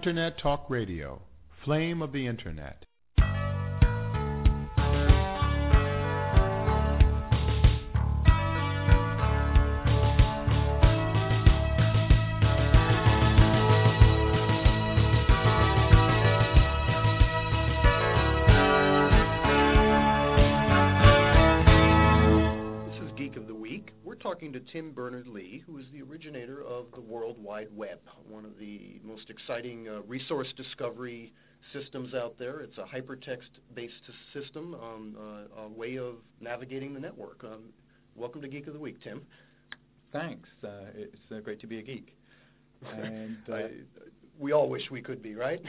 Internet Talk Radio, Flame of the Internet. Talking to Tim Berners-Lee, who is the originator of the World Wide Web, one of the most exciting resource discovery systems out there. It's a hypertext-based system, a way of navigating the network. Welcome to Geek of the Week, Tim. Thanks. It's great to be a geek. And we all wish we could be, right?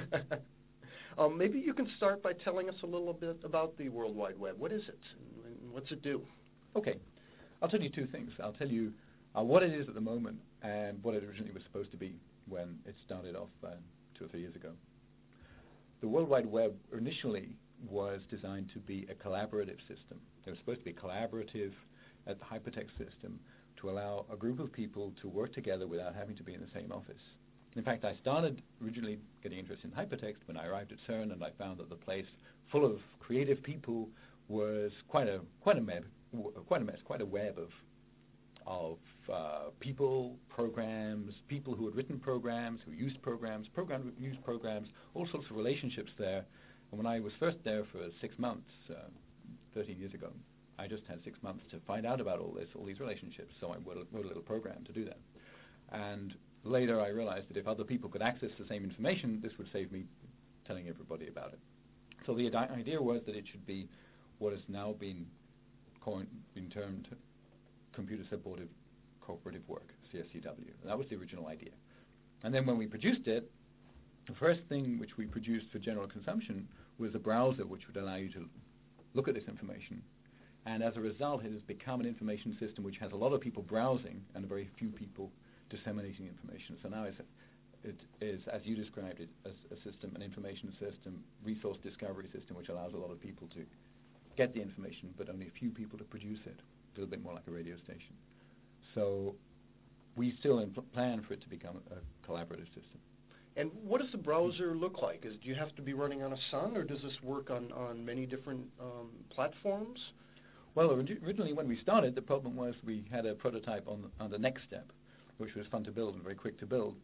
Maybe you can start by telling us a little bit about the World Wide Web. What is it, and what's it do? Okay. I'll tell you two things. I'll tell you what it is at the moment and what it originally was supposed to be when it started off 2 or 3 years ago. The World Wide Web initially was designed to be a collaborative system. It was supposed to be collaborative at the hypertext system to allow a group of people to work together without having to be in the same office. In fact, I started originally getting interested in hypertext when I arrived at CERN, and I found that the place full of creative people was quite a mess, quite a web of people, programs, people who had written programs, who used programs, used programs, all sorts of relationships there. And when I was first there for 6 months, 13 years ago, I just had 6 months to find out about all these relationships. So I wrote a little program to do that. And later I realized that if other people could access the same information, this would save me telling everybody about it. So the idea was that it should be what has now been termed computer-supported cooperative work, CSCW. That was the original idea. And then when we produced it, the first thing which we produced for general consumption was a browser which would allow you to look at this information. And as a result, it has become an information system which has a lot of people browsing and very few people disseminating information. So now it is, as you described it, as a system, an information system, resource discovery system, which allows a lot of people to get the information, but only a few people to produce it. A little bit more like a radio station. So we still plan for it to become a collaborative system. And what does the browser look like? Do you have to be running on a Sun, or does this work on many different platforms? Well, originally when we started, the problem was we had a prototype on the next step, which was fun to build and very quick to build.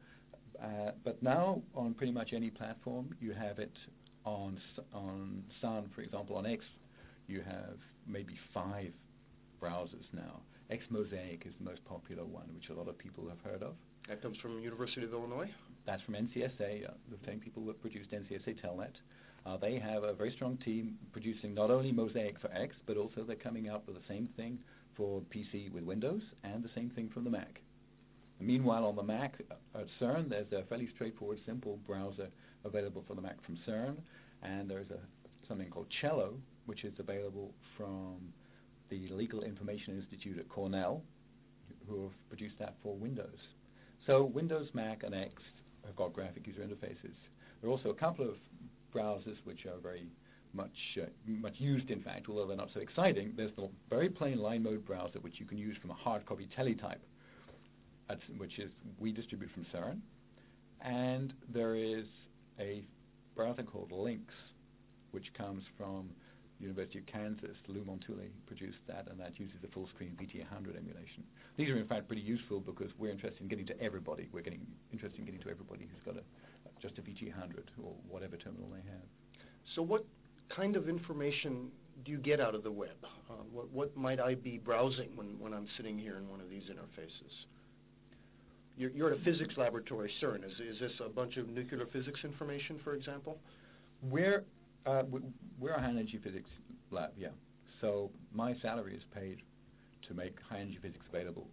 But now on pretty much any platform, you have it on Sun, for example, on X. You have maybe 5 browsers now. XMosaic is the most popular one, which a lot of people have heard of. That comes from University of Illinois? That's from NCSA, the same people that produced NCSA Telnet. They have a very strong team producing not only Mosaic for X, but also they're coming out with the same thing for PC with Windows and the same thing from the Mac. Meanwhile, on the Mac at CERN, there's a fairly straightforward, simple browser available for the Mac from CERN, and there's something called Cello, which is available from the Legal Information Institute at Cornell, who have produced that for Windows. So Windows, Mac, and X have got graphic user interfaces. There are also a couple of browsers which are very much used, in fact, although they're not so exciting. There's the very plain line mode browser, which you can use from a hard copy teletype, which is we distribute from CERN. And there is a browser called Lynx, which comes from University of Kansas. Lou Montulli produced that, and that uses the full-screen VT100 emulation. These are, in fact, pretty useful because we're interested in getting to everybody. We're interested in getting to everybody who's got just a VT100 or whatever terminal they have. So what kind of information do you get out of the web? What might I be browsing when I'm sitting here in one of these interfaces? You're at a physics laboratory, CERN. Is this a bunch of nuclear physics information, for example? We're a high-energy physics lab, yeah. So my salary is paid to make high-energy physics available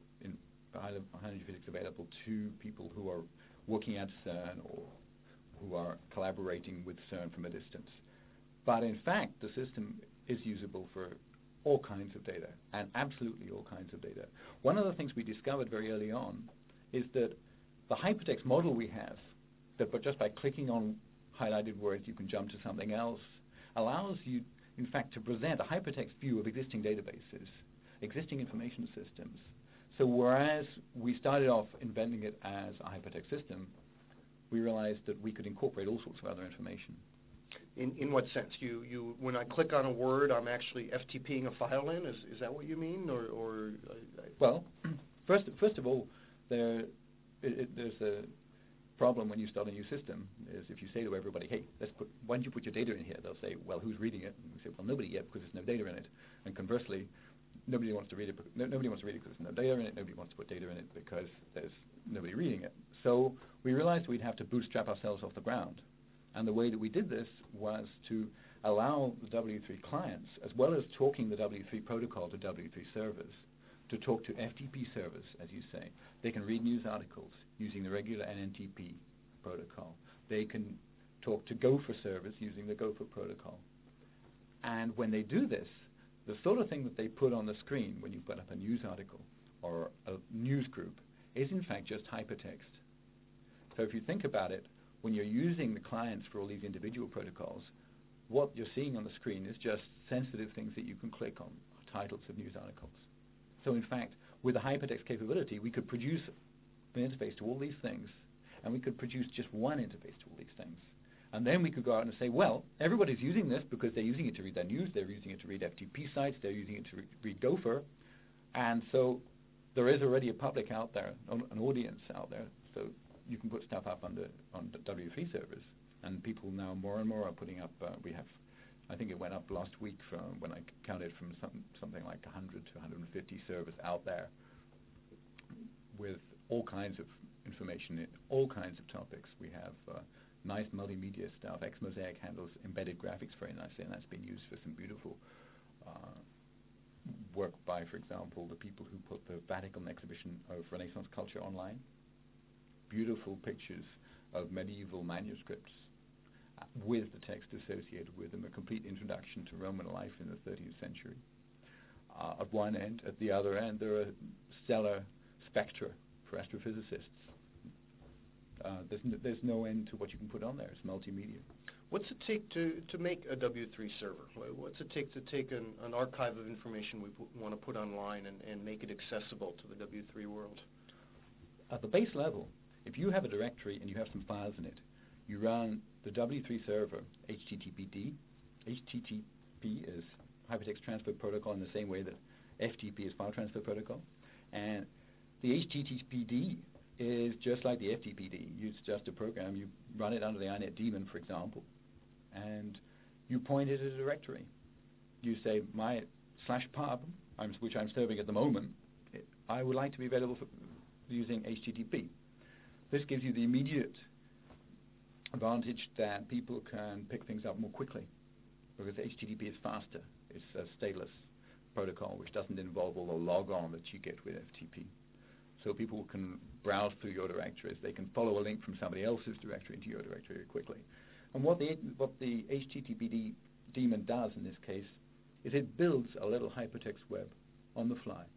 to people who are working at CERN or who are collaborating with CERN from a distance. But in fact, the system is usable for all kinds of data, and absolutely all kinds of data. One of the things we discovered very early on is that the hypertext model we have, that just by clicking on highlighted words you can jump to something else, allows you, in fact, to present a hypertext view of existing databases, existing information systems. So whereas we started off inventing it as a hypertext system, we realized that we could incorporate all sorts of other information. In what sense? You when I click on a word, I'm actually FTPing a file in? Is that what you mean? Well, first of all, there's a problem when you start a new system, is if you say to everybody, hey, why don't you put your data in here? They'll say, well, who's reading it? And we say, well, nobody yet, because there's no data in it. And conversely, nobody wants to read it. Nobody wants to read it because there's no data in it. Nobody wants to put data in it because there's nobody reading it. So we realized we'd have to bootstrap ourselves off the ground. And the way that we did this was to allow the W3 clients, as well as talking the W3 protocol to W3 servers, to talk to FTP servers, as you say. They can read news articles using the regular NNTP protocol. They can talk to Gopher servers using the Gopher protocol. And when they do this, the sort of thing that they put on the screen when you put up a news article or a news group is in fact just hypertext. So if you think about it, when you're using the clients for all these individual protocols, what you're seeing on the screen is just sensitive things that you can click on, titles of news articles. So in fact, with the hypertext capability, we could produce an interface to all these things, and we could produce just one interface to all these things. And then we could go out and say, well, everybody's using this because they're using it to read their news, they're using it to read FTP sites, they're using it to read Gopher, and so there is already a public out there, an audience out there, so you can put stuff up on W3 servers, and people now more and more are putting up, I think it went up last week from when I counted from something like 100 to 150 servers out there with all kinds of information in all kinds of topics. We have nice multimedia stuff. Xmosaic handles embedded graphics very nicely, and that's been used for some beautiful work by, for example, the people who put the Vatican exhibition of Renaissance culture online. Beautiful pictures of medieval manuscripts with the text associated with them, a complete introduction to Roman life in the 13th century. At one end, at the other end, there are stellar spectra for astrophysicists. There's no end to what you can put on there. It's multimedia. What's it take to make a W3 server? What's it take to take an archive of information we want to put online and make it accessible to the W3 world? At the base level, if you have a directory and you have some files in it, you run the W3 server, HTTPD. HTTP is Hypertext Transfer Protocol in the same way that FTP is File Transfer Protocol. And the HTTPD is just like the FTPD. It's just a program. You run it under the INET daemon, for example, and you point it at a directory. You say, my /pub, which I'm serving at the moment, I would like to be available for using HTTP. This gives you the immediate advantage that people can pick things up more quickly because HTTP is faster. It's a stateless protocol which doesn't involve all the logon that you get with FTP. So people can browse through your directories. They can follow a link from somebody else's directory into your directory very quickly. And what the HTTPD daemon does in this case is it builds a little hypertext web on the fly,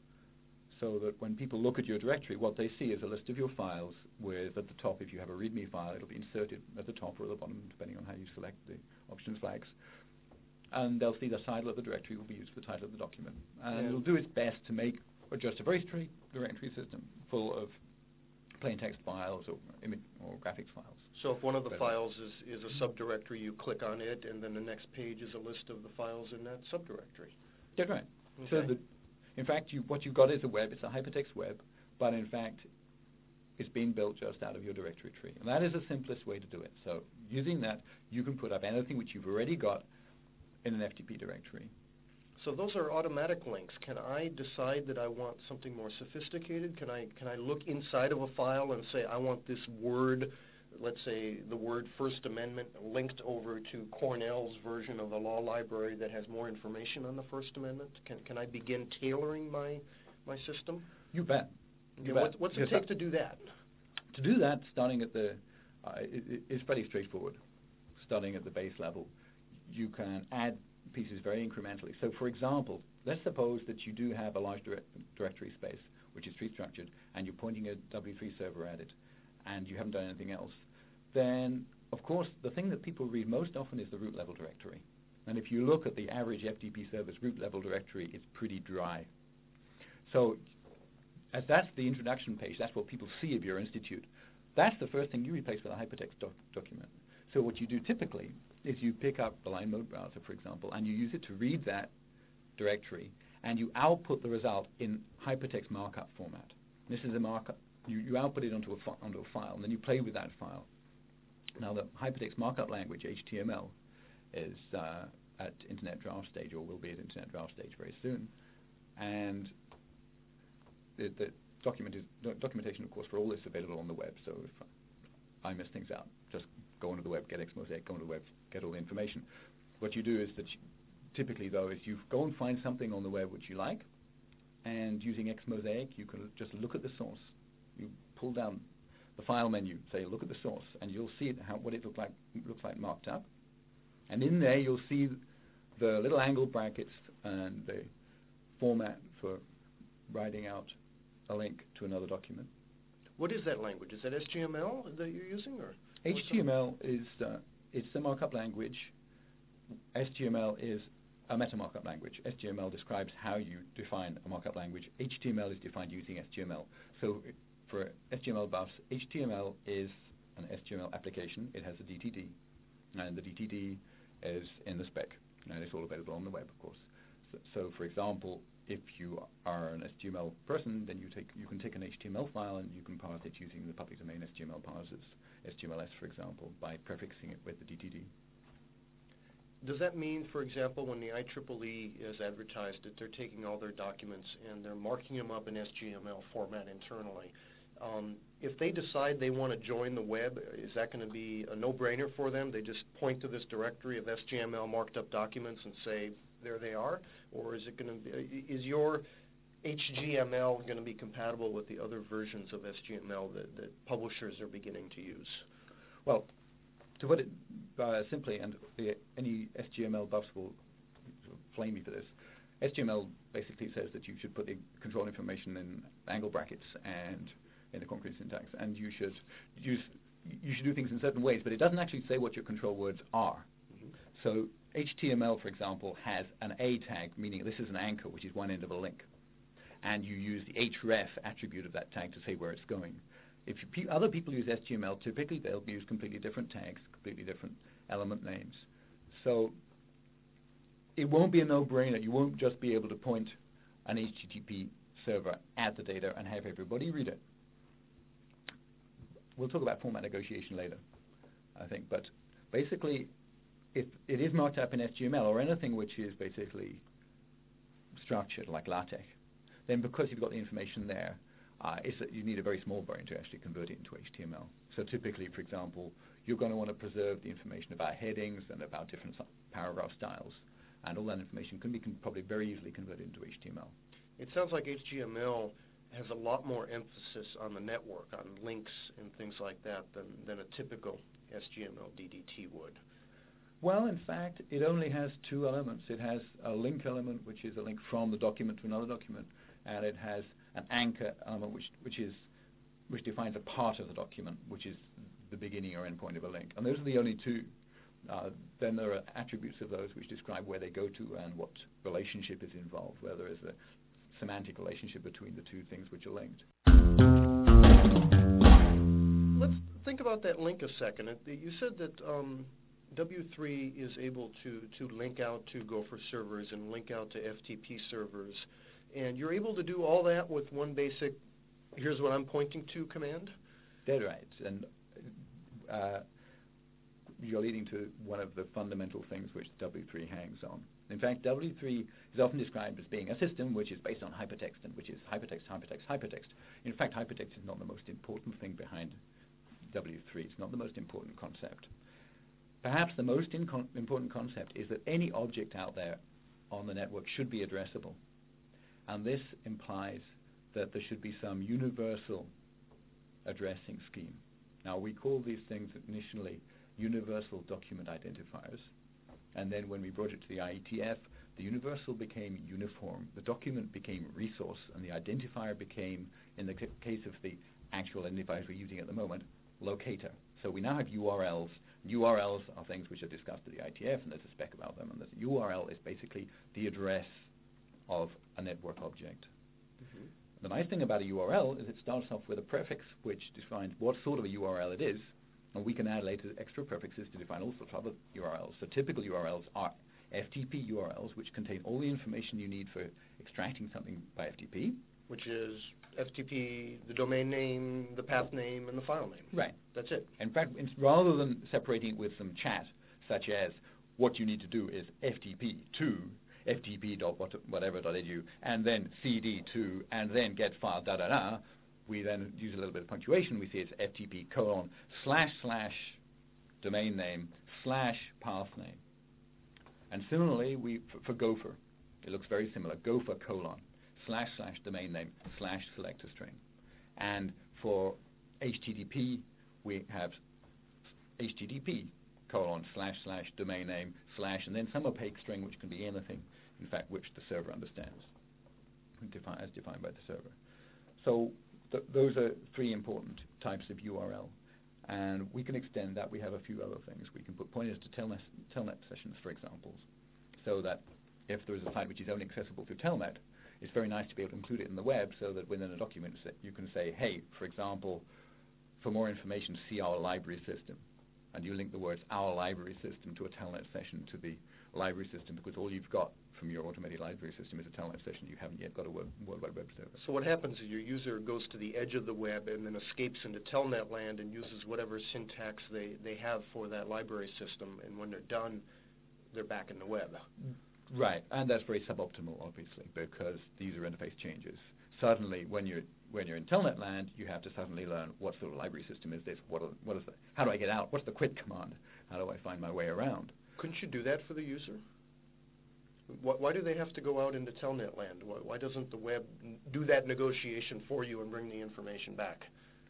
so that when people look at your directory, what they see is a list of your files with, at the top, if you have a README file, it'll be inserted at the top or at the bottom, depending on how you select the options flags. And they'll see the title of the directory will be used for the title of the document. And it'll do its best to make just a very straight directory system full of plain text files or image or graphics files. So if one of the files is a subdirectory, you click on it, and then the next page is a list of the files in that subdirectory. That's right. Okay. So in fact, what you've got is a web. It's a hypertext web, but in fact, it's being built just out of your directory tree. And that is the simplest way to do it. So using that, you can put up anything which you've already got in an FTP directory. So those are automatic links. Can I decide that I want something more sophisticated? Can I look inside of a file and say I want this word, let's say the word First Amendment, linked over to Cornell's version of the law library that has more information on the First Amendment? Can I begin tailoring my system? You bet. What's it take to do that? To do that, starting at it's pretty straightforward. Starting at the base level, you can add pieces very incrementally. So for example, let's suppose that you do have a large directory space, which is tree structured, and you're pointing a W3 server at it, and you haven't done anything else. Then, of course, the thing that people read most often is the root level directory. And if you look at the average FTP server's root level directory, it's pretty dry. So as that's the introduction page, that's what people see of your institute. that's the first thing you replace with a hypertext document. So what you do typically is you pick up the line mode browser, for example, and you use it to read that directory, and you output the result in hypertext markup format. This is a markup. You output it onto a file, and then you play with that file. Now, the hypertext markup language, HTML, is at Internet Draft stage, or will be at Internet Draft stage very soon. And the documentation, of course, for all this is available on the web. So if I miss things out, just go onto the web, get Xmosaic, go onto the web, get all the information. What you do is that typically, though, is you go and find something on the web which you like, and using Xmosaic, you can just look at the source. You pull down the file menu, say, look at the source, and you'll see what it looks like marked up. And in there, you'll see the little angle brackets and the format for writing out a link to another document. What is that language? Is that SGML that you're using, or HTML is it's the markup language. SGML is a meta markup language. SGML describes how you define a markup language. HTML is defined using SGML. So for HTML buffs, HTML is an SGML application. It has a DTD, and the DTD is in the spec, and it's all available on the web, of course. So for example, if you are an SGML person, then you can take an HTML file and you can parse it using the public domain SGML parsers, SGMLS, for example, by prefixing it with the DTD. Does that mean, for example, when the IEEE is advertised, that they're taking all their documents and they're marking them up in SGML format internally? If they decide they want to join the web, is that going to be a no-brainer for them? They just point to this directory of SGML marked up documents and say, there they are? Or is it going to be, is your HGML going to be compatible with the other versions of SGML that publishers are beginning to use? Well, to put it simply, and any SGML buffs will flame me for this, SGML basically says that you should put the control information in angle brackets and in the concrete syntax, and you should do things in certain ways, but it doesn't actually say what your control words are. Mm-hmm. So HTML, for example, has an A tag, meaning this is an anchor, which is one end of a link, and you use the href attribute of that tag to say where it's going. If other people use SGML, typically they'll use completely different tags, completely different element names. So it won't be a no-brainer. You won't just be able to point an HTTP server at the data and have everybody read it. We'll talk about format negotiation later, I think. But basically, if it is marked up in SGML or anything which is basically structured like LaTeX, then because you've got the information there, you need a very small brain to actually convert it into HTML. So typically, for example, you're going to want to preserve the information about headings and about different paragraph styles. And all that information can be probably very easily converted into HTML. It sounds like HTML has a lot more emphasis on the network, on links and things like that, than a typical SGML DDT would. Well, in fact, it only has two elements. It has a link element, which is a link from the document to another document, and it has an anchor element, which defines a part of the document, which is the beginning or end point of a link. And those are the only two. Then there are attributes of those which describe where they go to and what relationship is involved, whether there's a semantic relationship between the two things which are linked. Let's think about that link a second. You said that W3 is able to link out to Gopher servers and link out to FTP servers, and you're able to do all that with one basic, here's what I'm pointing to command? Dead right. And you're leading to one of the fundamental things which W3 hangs on. In fact, W3 is often described as being a system which is based on hypertext and which is hypertext, hypertext, hypertext. In fact, hypertext is not the most important thing behind W3. It's not the most important concept. Perhaps the most important concept is that any object out there on the network should be addressable. And this implies that there should be some universal addressing scheme. Now, we call these things initially universal document identifiers. And then when we brought it to the IETF, the universal became uniform, the document became resource, and the identifier became, in the case of the actual identifiers we're using at the moment, locator. So we now have URLs. URLs are things which are discussed at the IETF, and there's a spec about them. And the URL is basically the address of a network object. Mm-hmm. The nice thing about a URL is it starts off with a prefix which defines what sort of a URL it is, and we can add later extra prefixes to define all sorts of other URLs. So typical URLs are FTP URLs, which contain all the information you need for extracting something by FTP. Which is FTP, the domain name, the path name, and the file name. Right. That's it. In fact, rather than separating it with some chat, such as what you need to do is FTP to ftp.whatever.edu, and then cd to, and then get file da-da-da, we then use a little bit of punctuation. We say it's FTP : / domain name / path name. And similarly, for Gopher, it looks very similar. Gopher : / domain name / selector string. And for HTTP, we have HTTP : / domain name / and then some opaque string which can be anything, in fact, which the server understands, as defined by the server. So those are three important types of URL. And we can extend that. We have a few other things. We can put pointers to telnet sessions, for example, so that if there is a site which is only accessible through telnet, it's very nice to be able to include it in the web so that within a document you can say, hey, for example, for more information, see our library system. And you link the words our library system to a telnet session to the library system, because all you've got from your automated library system is a telnet session. You haven't yet got a World Wide Web server. So what happens is your user goes to the edge of the web and then escapes into telnet land and uses whatever syntax they have for that library system, and when they're done, they're back in the web. Right, and that's very suboptimal, obviously, because the user interface changes. Suddenly, when you're in telnet land, you have to suddenly learn what sort of library system is this, how do I get out, what's the quit command, how do I find my way around? Couldn't you do that for the user? Why do they have to go out into telnet land? Why doesn't the web do that negotiation for you and bring the information back?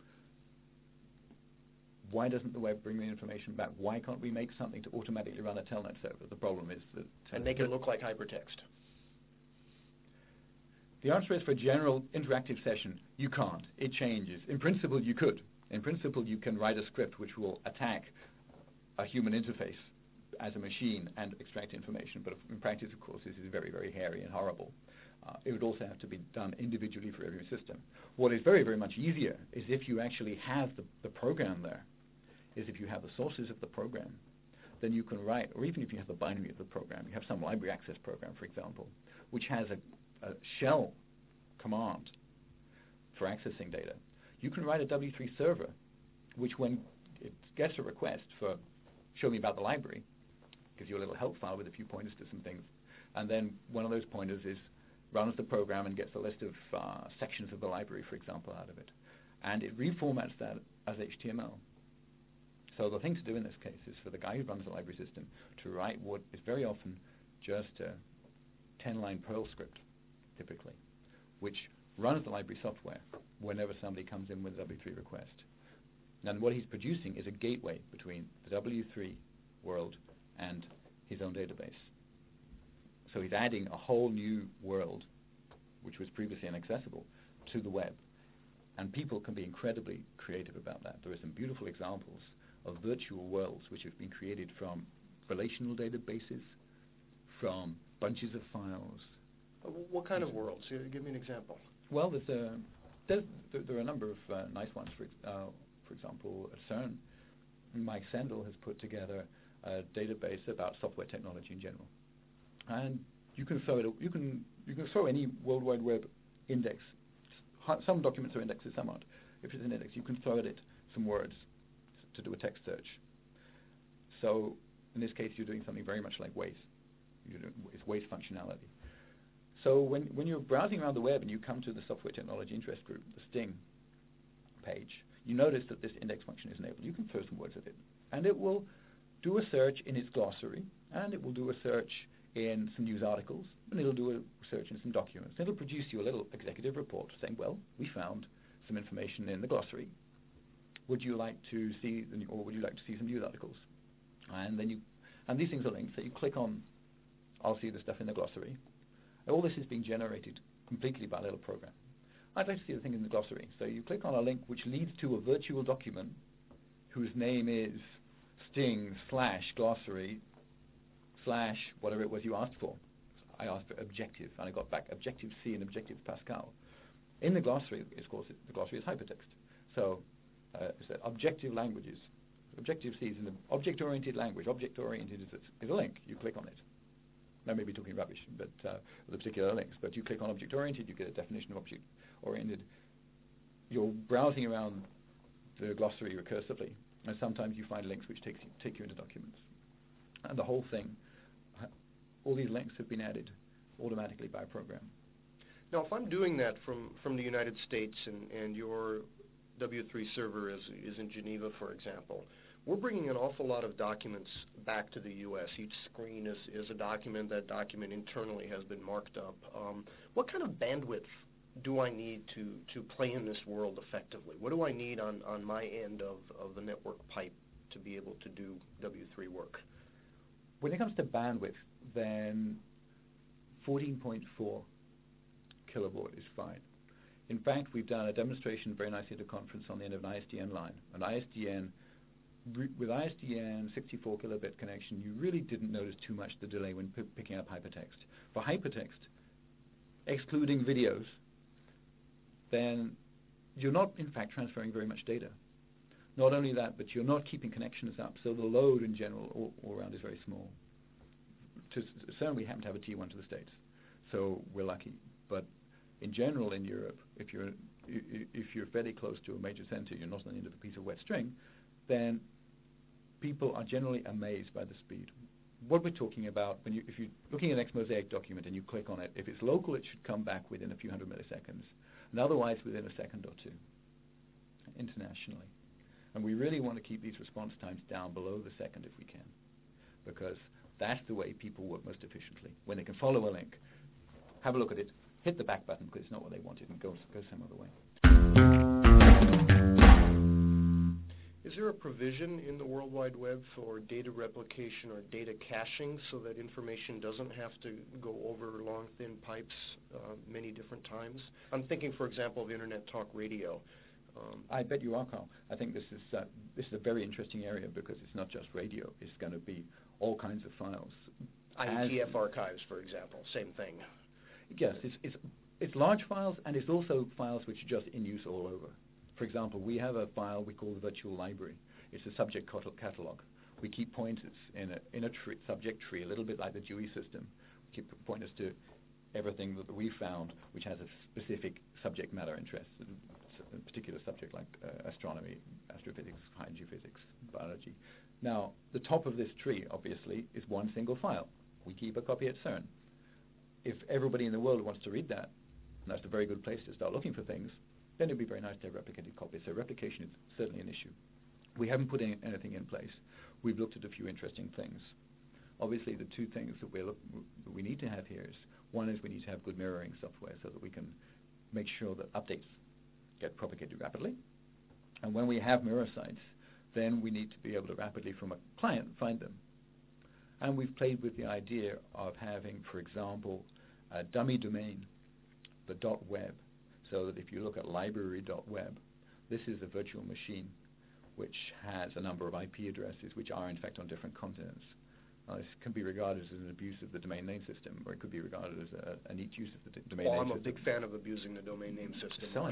Why doesn't the web bring the information back? Why can't we make something to automatically run a telnet server? The problem is that... And make it look like hypertext. The answer is, for a general interactive session, you can't. It changes. In principle, you could. In principle, you can write a script which will attack a human interface as a machine and extract information. But in practice, of course, this is very, very hairy and horrible. It would also have to be done individually for every system. What is very, very much easier is if you actually have the program there, is if you have the sources of the program, then you can write, or even if you have the binary of the program, you have some library access program, for example, which has a shell command for accessing data. You can write a W3 server, which when it gets a request for show me about the library, gives you a little help file with a few pointers to some things, and then one of those pointers runs the program and gets a list of sections of the library, for example, out of it. And it reformats that as HTML. So the thing to do in this case is for the guy who runs the library system to write what is very often just a 10-line Perl script, typically, which runs the library software whenever somebody comes in with a W3 request. And what he's producing is a gateway between the W3 world and his own database. So he's adding a whole new world, which was previously inaccessible, to the web. And people can be incredibly creative about that. There are some beautiful examples of virtual worlds which have been created from relational databases, from bunches of files. What kind of worlds? Give me an example. Well, there are a number of nice ones. For example, at CERN, Mike Sendel has put together a database about software technology in general. And you can throw any World Wide Web index. Some documents are indexed, some aren't. If it's an index, you can throw it some words to do a text search. So in this case, you're doing something very much like Waze. It's Waze functionality. So when you're browsing around the web and you come to the Software Technology Interest Group, the STING page, you notice that this index function is enabled. You can throw some words at it. And it will do a search in its glossary, and it will do a search in some news articles, and it'll do a search in some documents. It'll produce you a little executive report saying, well, we found some information in the glossary. Would you like to see, or would you like to see some news articles? And then and these things are linked, so you click on, I'll see the stuff in the glossary. All this is being generated completely by a little program. I'd like to see the thing in the glossary. So you click on a link which leads to a virtual document whose name is sting/glossary/ whatever it was you asked for. I asked for Objective, and I got back Objective-C and Objective Pascal. In the glossary, the glossary is hypertext. So it's objective languages. Objective-C is an object-oriented language. Object-oriented is a link. You click on it. I may be talking rubbish, but with the particular links. But you click on object-oriented, you get a definition of object-oriented. You're browsing around the glossary recursively, and sometimes you find links which take you into documents. And the whole thing, all these links have been added automatically by a program. Now, if I'm doing that from the United States and your W3 server is in Geneva, for example, we're bringing an awful lot of documents back to the U.S. Each screen is a document. That document internally has been marked up. What kind of bandwidth do I need to play in this world effectively? What do I need on my end of the network pipe to be able to do W3 work? When it comes to bandwidth, then 14.4 kilobaud is fine. In fact, we've done a demonstration very nicely at a conference on the end of an ISDN line. With ISDN 64 kilobit connection, you really didn't notice too much the delay when picking up hypertext. For hypertext, excluding videos, then you're not, in fact, transferring very much data. Not only that, but you're not keeping connections up, so the load in general all around is very small. To CERN, we happen to have a T1 to the States, so we're lucky. But in general, in Europe, if you're fairly close to a major center, you're not on the end of a piece of wet string, then people are generally amazed by the speed. What we're talking about, if you're looking at an XMosaic document and you click on it, if it's local, it should come back within a few hundred milliseconds, and otherwise within a second or two, internationally. And we really want to keep these response times down below the second if we can, because that's the way people work most efficiently. When they can follow a link, have a look at it, hit the back button because it's not what they wanted, and go some other way. Is there a provision in the World Wide Web for data replication or data caching so that information doesn't have to go over long, thin pipes many different times? I'm thinking, for example, of Internet Talk Radio. I bet you are, Carl. I think this is a very interesting area because it's not just radio. It's going to be all kinds of files. IETF archives, for example, same thing. Yes, it's large files, and it's also files which are just in use all over. For example, we have a file we call the virtual library. It's a subject catalog. We keep pointers in a subject tree, a little bit like the Dewey system. We keep pointers to everything that we found which has a specific subject matter interest, a particular subject like astronomy, astrophysics, high geophysics, biology. Now, the top of this tree, obviously, is one single file. We keep a copy at CERN. If everybody in the world wants to read that, and that's a very good place to start looking for things, then it would be very nice to have replicated copies. So replication is certainly an issue. We haven't put anything in place. We've looked at a few interesting things. Obviously, the two things that we need to have here is, one is we need to have good mirroring software so that we can make sure that updates get propagated rapidly. And when we have mirror sites, then we need to be able to rapidly, from a client, find them. And we've played with the idea of having, for example, a dummy domain, the .web, so that if you look at library.web, this is a virtual machine which has a number of IP addresses which are, in fact, on different continents. This can be regarded as an abuse of the domain name system, or it could be regarded as a neat use of the domain name system. I'm a big fan of abusing the domain name system. So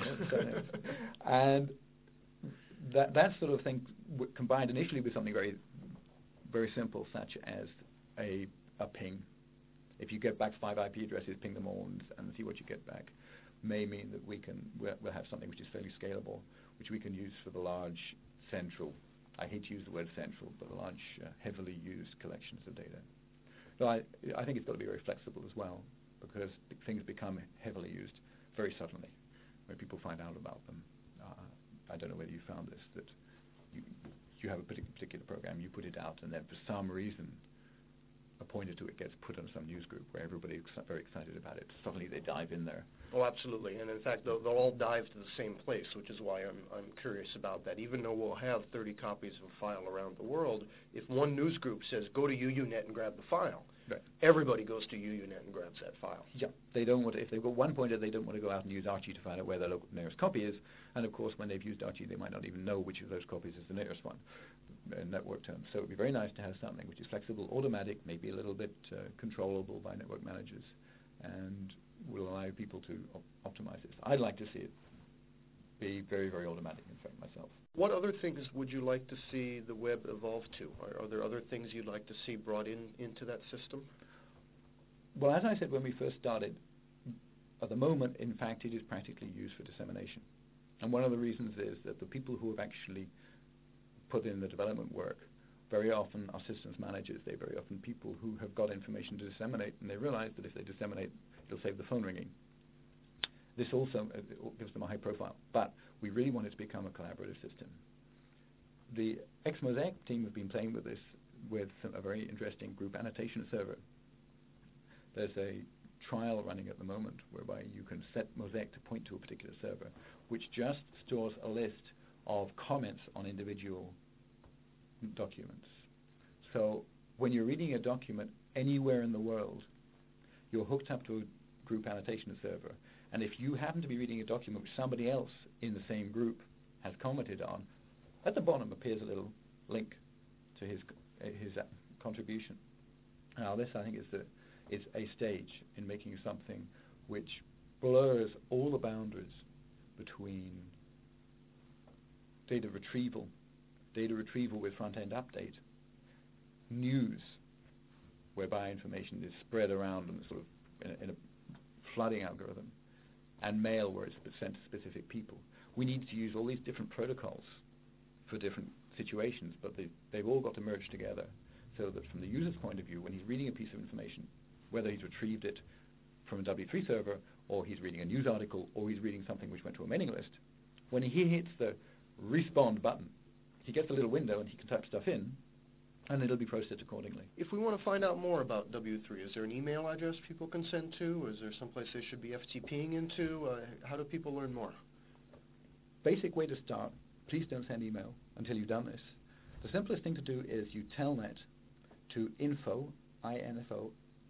and that sort of thing combined initially with something very, very simple, such as a ping. If you get back 5 IP addresses, ping them all and see what you get back, may mean that we'll have something which is fairly scalable, which we can use for the large central, I hate to use the word central, but the large heavily used collections of data. So I think it's got to be very flexible as well, because things become heavily used very suddenly when people find out about them. I don't know whether you found this, that you have a particular program, you put it out, and then for some reason a pointer to it gets put on some news group where everybody's very excited about it. Suddenly they dive in there. Oh, absolutely. And in fact, they'll all dive to the same place, which is why I'm curious about that. Even though we'll have 30 copies of a file around the world, if one news group says, go to UUNet and grab the file, right, everybody goes to UUNet and grabs that file. Yeah, they don't want to, if they've got one pointer, they don't want to go out and use Archie to find out where their local nearest copy is. And of course, when they've used Archie, they might not even know which of those copies is the nearest one in network terms. So it would be very nice to have something which is flexible, automatic, maybe a little bit controllable by network managers, and will allow people to optimize this. I'd like to see it be very, very automatic, in fact, myself. What other things would you like to see the web evolve to? Are there other things you'd like to see brought into that system? Well, as I said when we first started, at the moment, in fact, it is practically used for dissemination. And one of the reasons is that the people who have actually put in the development work very often are systems managers. They're very often people who have got information to disseminate, and they realize that if they disseminate, it'll save the phone ringing. This also gives them a high profile. But we really want it to become a collaborative system. The XMosaic team have been playing with this with a very interesting group annotation server. There's a trial running at the moment whereby you can set Mosaic to point to a particular server, which just stores a list of comments on individual documents. So when you're reading a document anywhere in the world, you're hooked up to a group annotation server. And if you happen to be reading a document which somebody else in the same group has commented on, at the bottom appears a little link to his contribution. Now this, I think, is a stage in making something which blurs all the boundaries between data retrieval with front-end update, news, whereby information is spread around in sort of in a flooding algorithm, and mail, where it's sent to specific people. We need to use all these different protocols for different situations, but they've all got to merge together so that from the user's point of view, when he's reading a piece of information, whether he's retrieved it from a W3 server, or he's reading a news article, or he's reading something which went to a mailing list, when he hits the respond button, he gets a little window and he can type stuff in, and it'll be processed accordingly. If we want to find out more about W3, is there an email address people can send to? Is there someplace they should be FTPing into? How do people learn more? Basic way to start, please don't send email until you've done this. The simplest thing to do is you telnet to info, info,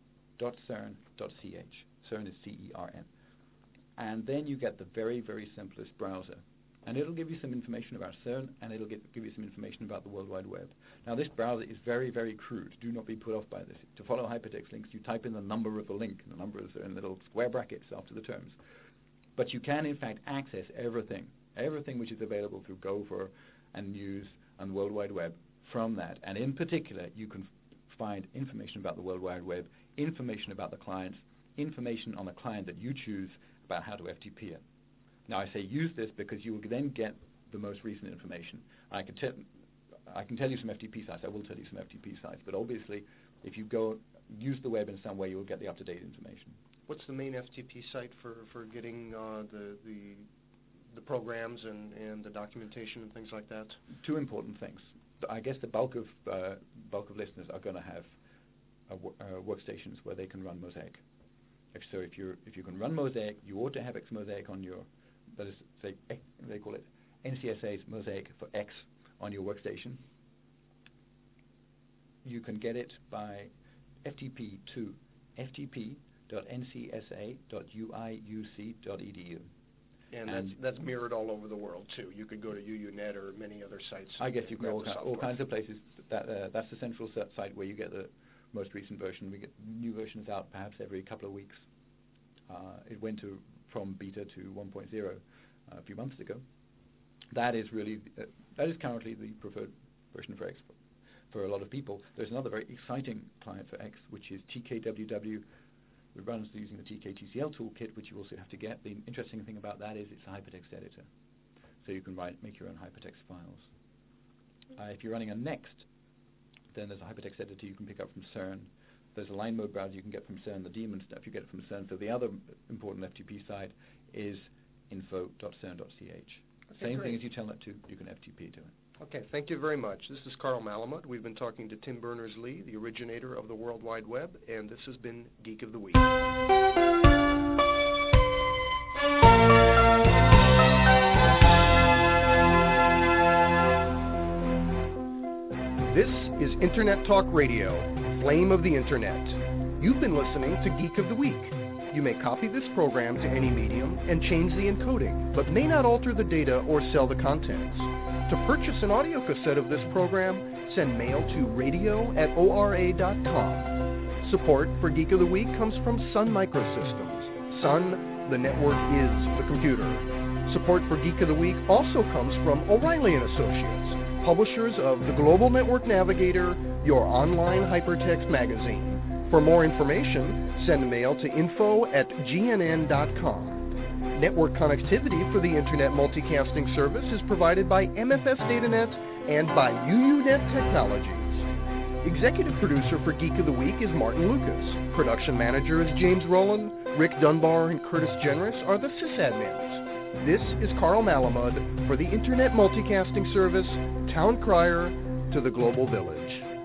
.cern.ch. CERN is C-E-R-N. And then you get the very, very simplest browser. And it'll give you some information about CERN, and it'll give you some information about the World Wide Web. Now, this browser is very, very crude. Do not be put off by this. To follow hypertext links, you type in the number of the link, and the numbers are in little square brackets after the terms. But you can, in fact, access everything which is available through Gopher and News and the World Wide Web from that. And in particular, you can find information about the World Wide Web, information about the clients, information on the client that you choose about how to FTP it. Now, I say use this because you will then get the most recent information. I can tell you some FTP sites. I will tell you some FTP sites. But obviously, if you go use the web in some way, you will get the up-to-date information. What's the main FTP site for getting the programs and the documentation and things like that? Two important things. I guess the bulk of listeners are going to have workstations where they can run Mosaic. So if you can run Mosaic, you ought to have XMosaic on your, that is, say, they call it NCSA's Mosaic for X on your workstation. You can get it by FTP to ftp.ncsa.uiuc.edu. And that's mirrored all over the world, too. You could go to UUNet or many other sites. I guess you can go all kinds of places. That's the central site where you get the most recent version. We get new versions out perhaps every couple of weeks. It went from beta to 1.0 a few months ago. That is currently the preferred version for X for a lot of people. There's another very exciting client for X, which is TKWW. It runs using the TKTCL toolkit, which you also have to get. The interesting thing about that is it's a hypertext editor. So you can make your own hypertext files. If you're running a Next, then there's a hypertext editor you can pick up from CERN. There's a line mode browser you can get from CERN. The daemon stuff you get from CERN. So the other important FTP site is info.cern.ch. Same thing as you telnet to, you can FTP to it. Okay, thank you very much. This is Carl Malamud. We've been talking to Tim Berners-Lee, the originator of the World Wide Web, and this has been Geek of the Week. This is Internet Talk Radio, flame of the Internet. You've been listening to Geek of the Week. You may copy this program to any medium and change the encoding, but may not alter the data or sell the contents. To purchase an audio cassette of this program, send mail to radio@ora.com. Support for Geek of the Week comes from Sun Microsystems. Son, the network is the computer. Support for Geek of the Week also comes from O'Reilly & Associates, publishers of the Global Network Navigator, your online hypertext magazine. For more information, send a mail to info@gnn.com. Network connectivity for the Internet Multicasting Service is provided by MFS DataNet and by UUNet Technologies. Executive producer for Geek of the Week is Martin Lucas. Production manager is James Rowland. Rick Dunbar and Curtis Generous are the sysadmins. This is Carl Malamud for the Internet Multicasting Service, Town Crier to the Global Village.